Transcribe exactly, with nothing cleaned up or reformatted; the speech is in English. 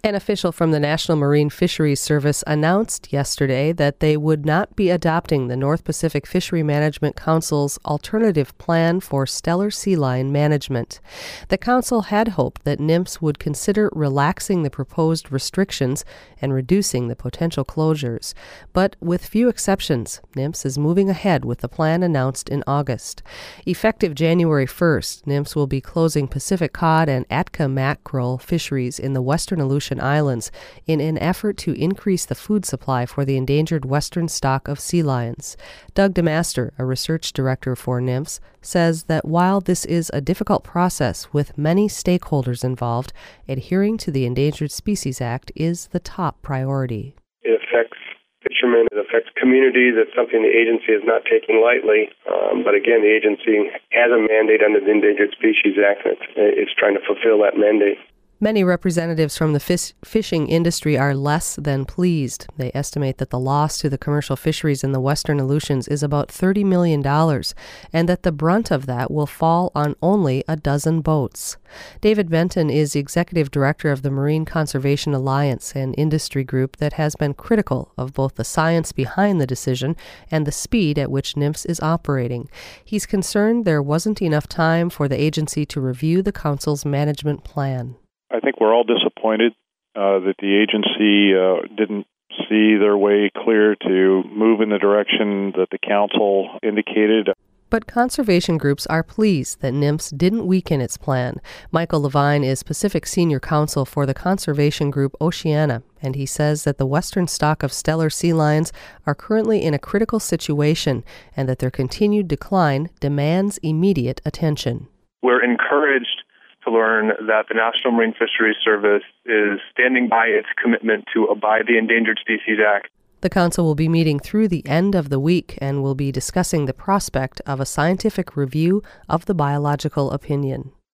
An official from the National Marine Fisheries Service announced yesterday that they would not be adopting the North Pacific Fishery Management Council's alternative plan for Steller sea lion management. The council had hoped that N M F S would consider relaxing the proposed restrictions and reducing the potential closures. But with few exceptions, N M F S is moving ahead with the plan announced in August. Effective January first, N M F S will be closing Pacific cod and Atka mackerel fisheries in the western Aleutian Islands in an effort to increase the food supply for the endangered western stock of sea lions. Doug DeMaster, a research director for N M F S, says that while this is a difficult process with many stakeholders involved, adhering to the Endangered Species Act is the top priority. It affects fishermen, it affects communities. It's something the agency is not taking lightly. Um, but again, the agency has a mandate under the Endangered Species Act, and it's, it's trying to fulfill that mandate. Many representatives from the fish- fishing industry are less than pleased. They estimate that the loss to the commercial fisheries in the western Aleutians is about thirty million dollars, and that the brunt of that will fall on only a dozen boats. David Benton is the executive director of the Marine Conservation Alliance, an industry group that has been critical of both the science behind the decision and the speed at which N M F S is operating. He's concerned there wasn't enough time for the agency to review the council's management plan. I think we're all disappointed uh, that the agency uh, didn't see their way clear to move in the direction that the council indicated. But conservation groups are pleased that N M F S didn't weaken its plan. Michael Levine is Pacific Senior Counsel for the conservation group Oceana, and he says that the western stock of Steller sea lions are currently in a critical situation and that their continued decline demands immediate attention. We're encouraged to learn that the National Marine Fisheries Service is standing by its commitment to abide the Endangered Species Act. The council will be meeting through the end of the week and will be discussing the prospect of a scientific review of the biological opinion.